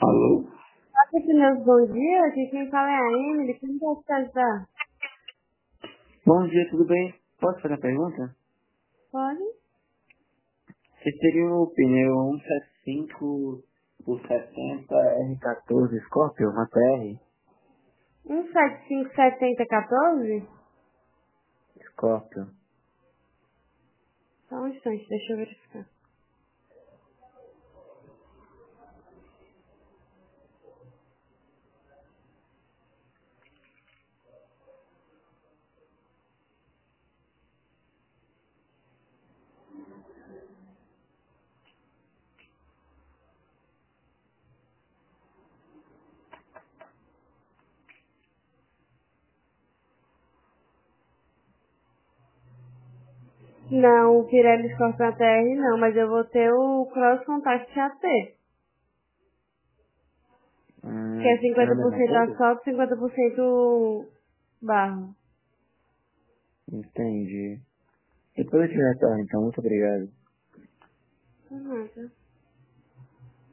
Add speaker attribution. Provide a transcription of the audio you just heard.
Speaker 1: Alô?
Speaker 2: Olá, meus bom dia. Aqui quem fala é a Emily. Como posso te ajudar?
Speaker 1: Bom dia, tudo bem? Posso fazer uma pergunta?
Speaker 2: Pode?
Speaker 1: Você teria o pneu 175 por 70 R14 Scorpio, uma TR?
Speaker 2: 1757014?
Speaker 1: Scorpio.
Speaker 2: Só um instante, deixa eu verificar. Não, o Pirelli Scorpion TR não, mas eu vou ter o Cross Contact AT, que é
Speaker 1: É a mesma
Speaker 2: 50%
Speaker 1: coisa?
Speaker 2: asfalto, 50% barro.
Speaker 1: Entendi. Depois eu te retorno, então. Muito obrigado.
Speaker 2: Nada.